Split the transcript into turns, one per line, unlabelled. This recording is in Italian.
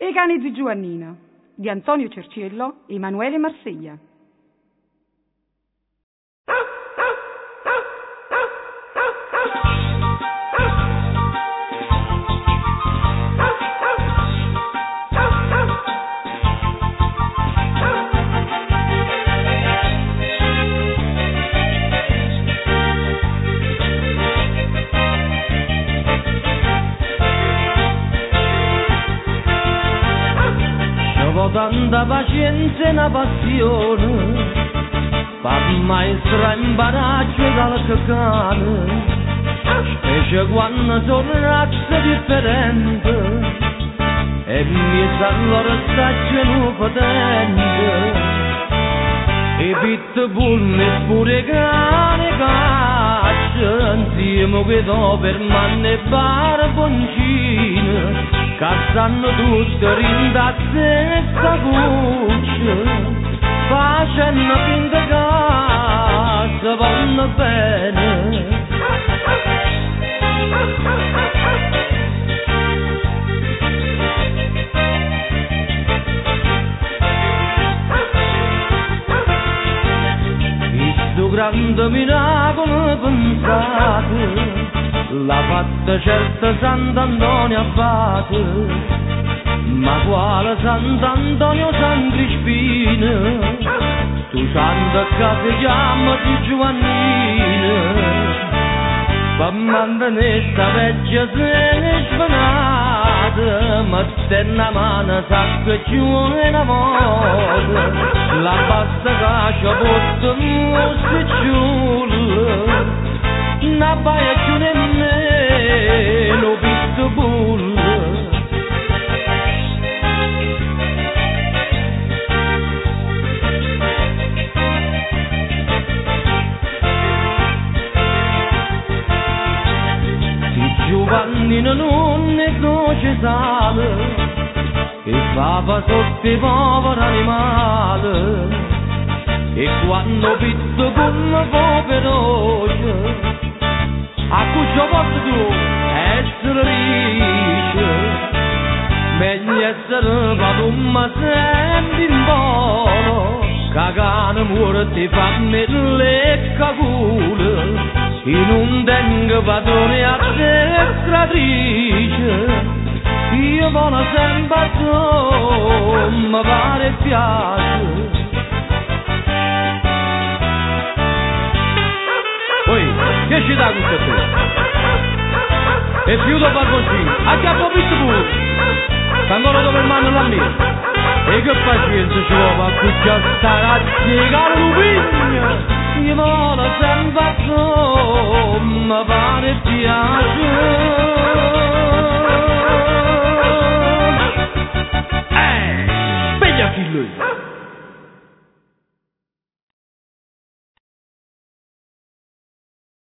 E i cani di Giovannina di Antonio Cerciello e Emanuele Marsiglia.
Tanta pazienza e una passione per maestra imbarazzo dal cane, specie quando sono razze differenti e mi loro stacciano potente. E pitbull e pure cane caccia insieme che do per manne e barboncine, che stanno tutte in la stessa voce, facendo finta che vanno bene. Questo grande miracolo pensato l'ha fatta certa Sant'Antonio Abate, ma quale Sant'Antonio San Crispino, tu santo che si chiama di Giovannina, per mantenere sta vecchia se svanata, mette una mano sacca e ci vuole una volta, la basta caccia porta mosse ciulla, una baia più nemmeno pitbull. Di Giovannina non è dolce sale e papa sotto i poveri animali, e quando pitbull fa feroce a cui ci posso tu essere riccio, meglio essere padumma sempre in volo, che cane muore ti fa mille cagule, in un tengo padrone addestratrice, io voglio sempre a tu, mi pare e piace. Che ci dà questo qui? E più dopo barboncino, a capo pitbull, ancora dove il mano la mia. E che pazienza ci vuole a cuccia stare a spiegare l'upigno. Io voglio sempre a tu, mi pare e piace. Sveglia chi lui!